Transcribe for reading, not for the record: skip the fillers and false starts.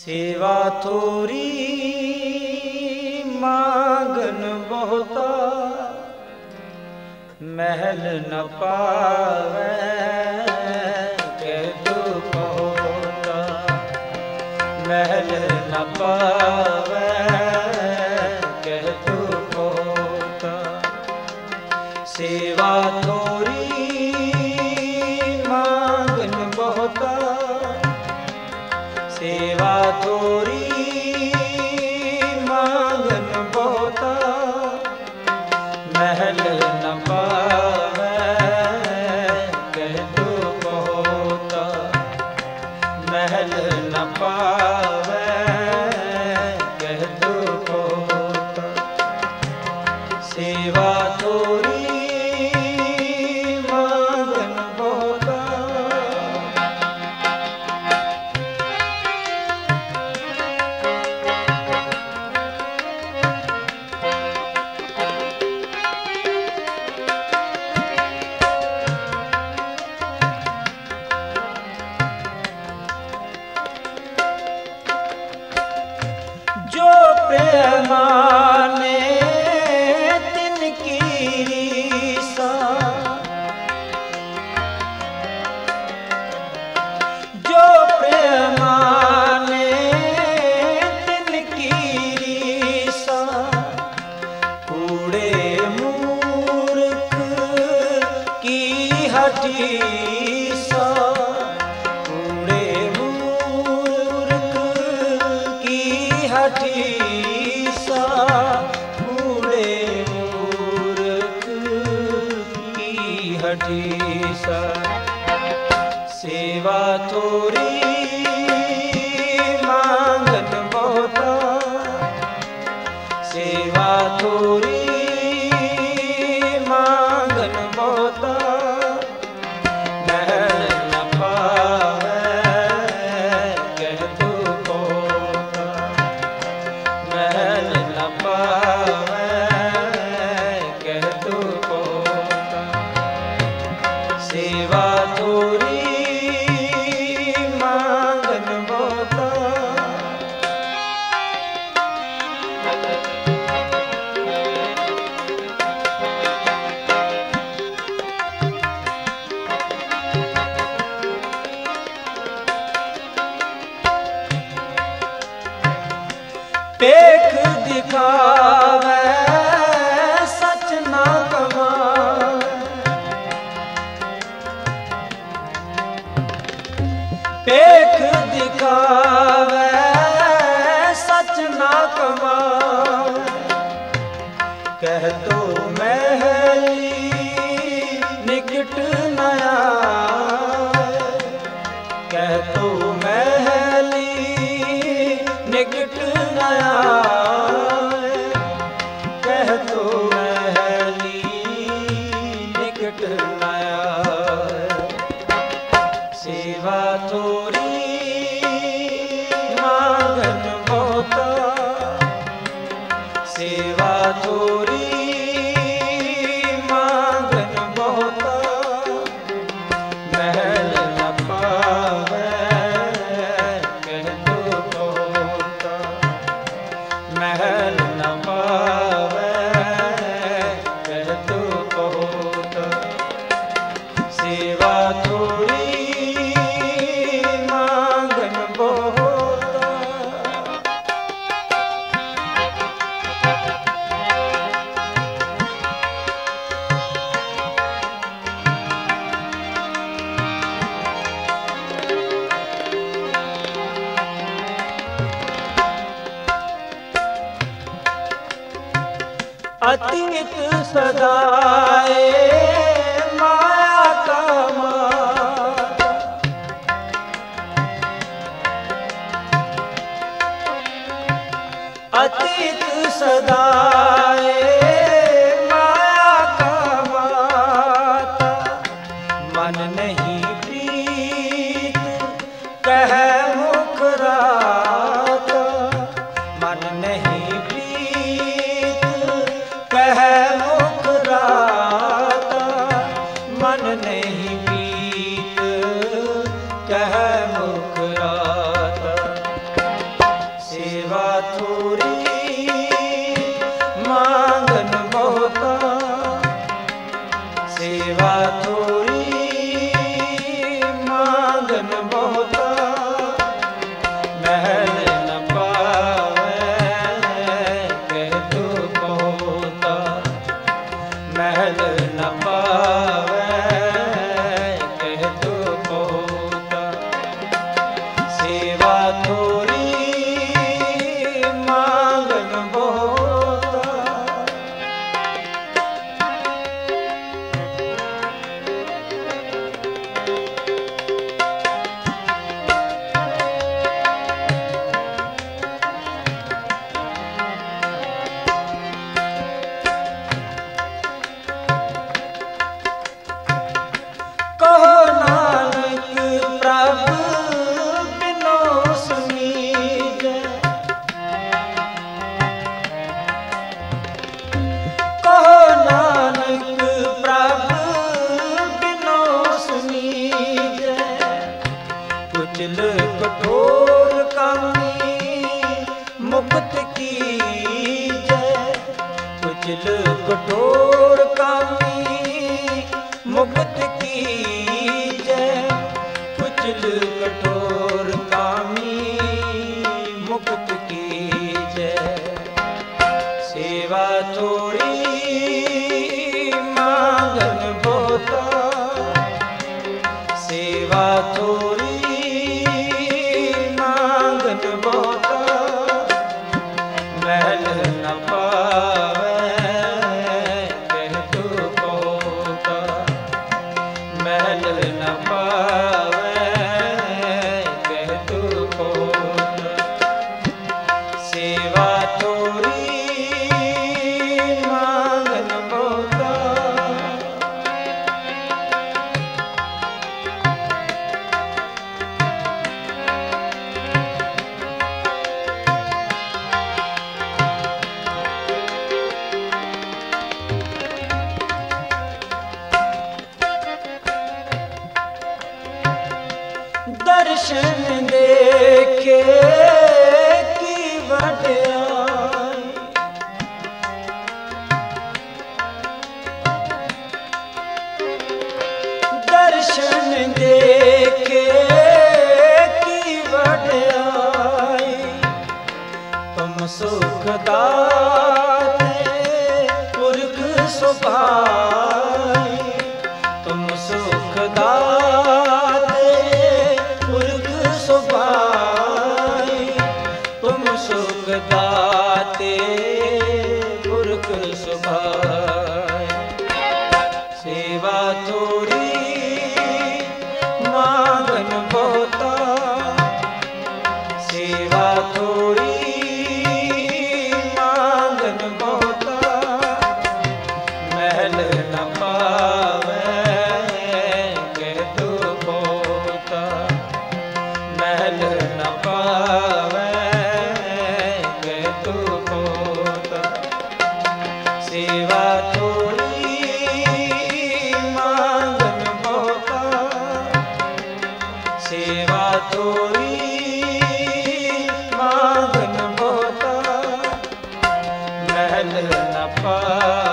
सेवा थोरी मांगन बहुता, महल न पावे कह दुख होता। महल न पावे कह दुख होता। सेवा थोरी मांगन बहुता, सेवा थोरी मांगन बहुता। महल न पावे कह दुख होता। महल न पावे कह दुख होता। सेवा थोरी मांगन बहुता। जो प्रेमाने तिनकी रीसा, जो प्रेमाने तिनकी रीसा। कूड़े मूर्ख की हठीसा, कूड़े मूर्ख की हठीसा। कूड़े मूर्ख की हठीसा। सेवा थोरी मांगन बहुता, सेवा थोरी मांगन बहुता। महल न पावे कह दुख होता। महल न पावे कह दुख होता। सेवा थोरी मांगन बहुता। पेख दिखावे सच ना कमावे। पेख दिखावे सच ना कमावे। कह तो महली निकट न आवे। कह तो महली निकट न आवे। कह तो महली निकट न आवे। सेवा थोरी मांगन बहुता, सेवा थोरी मांगन बहुता। महल न पावे कह दुख होता। महल न पावे कह दुख होता। सेवा थोरी मांगन बहुता। अतीत सदाए माया का माता। अतीत सदाए माया का माता। मन नहीं प्रीत कह मुखराता। मन नहीं प्रीत कह मुखराता। मन नहीं प्रीत कह मुखराता। सेवा थोरी मांगन बहुता। कहो नानक प्रभु बिनो सुनीजै। कहो नानक प्रभु बिनो सुनीजै। कुचल कठोर कामी मुक्त कीजै। कुचल कठोर कामी मुक्त कीजै। कुचल कठोर कामी मुक्त कीजै। सेवा थोरी मांगन बहुता। सेवा थोरी मांगन बहुता। महल न पावै कह तू कोता। महल न पावै कह तू कोता। सेवा थोरी मांगन बहुता। दर्शन देखे की वड्याई। दर्शन देखे की वड्याई। तुम सुख दाते पुरख सुभाई। तुम सुख दाते पुरख सुभाई। तुम सुख दाते पुरख सुभाई। सेवा थोरी मांगन बहुता। सेवा थोरी मांगन बहुता। महल न पावै कह तू कोता। महल न पावै कह तू कोता। सेवा थोरी मांगन बहुता। सेवा थोरी मांगन बहुता। महल न पावै